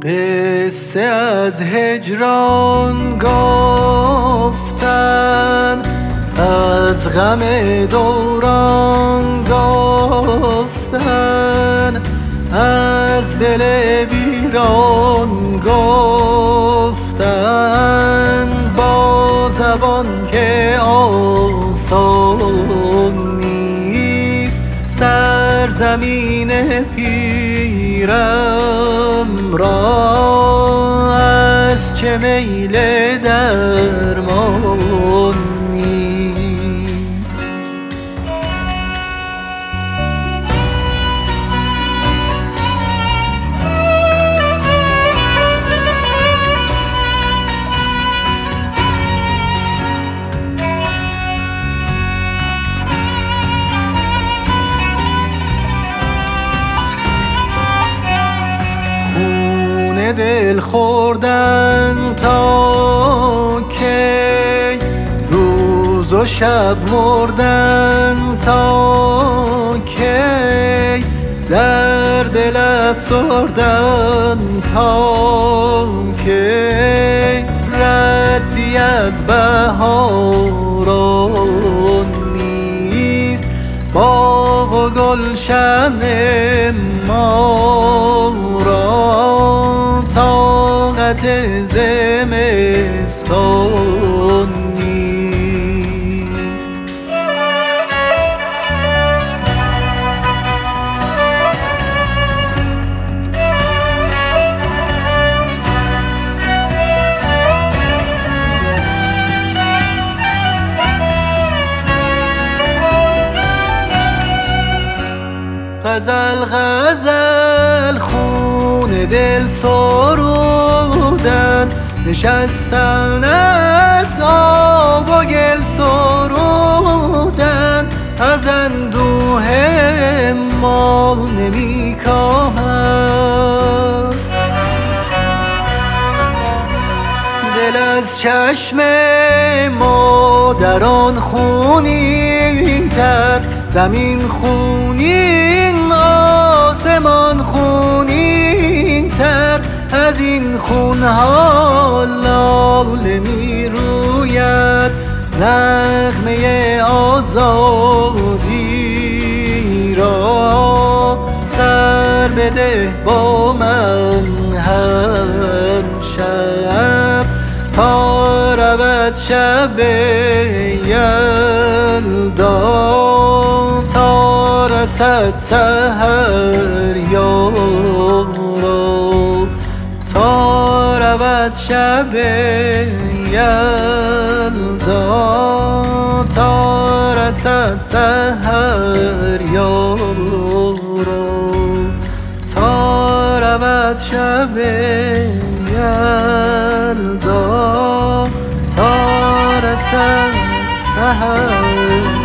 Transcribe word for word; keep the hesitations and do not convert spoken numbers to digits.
قصه از هجران گفتن، از غم دوران گفتن، از دل ویران گفتن، با زبان که آسان نیست. سرزمین پیرم را از چه میل درمان نیست. دل خوردن تا کی، روز و شب مردن تا کی، در دل افسردن تا کی، ردی از بهاران نیست. باغ و گلشن ما را طاقت زمستان نیست. غزل غزل خون دل سرودن، نشستن از آب و گل سرودن، از اندوه ما نمی کاهد. دل از چشم مادران خونین تر، زمین خونین، آسمان خونین تر، از این خونها لاله می روید. نغمه آزادی را سر بده با من هم شب، تا رود شب یلدا، تا رسد سحر یارا، تا رود شب یلدا، تا رسد سحر یارا، تا رود شب یلدا، تا رسد سحر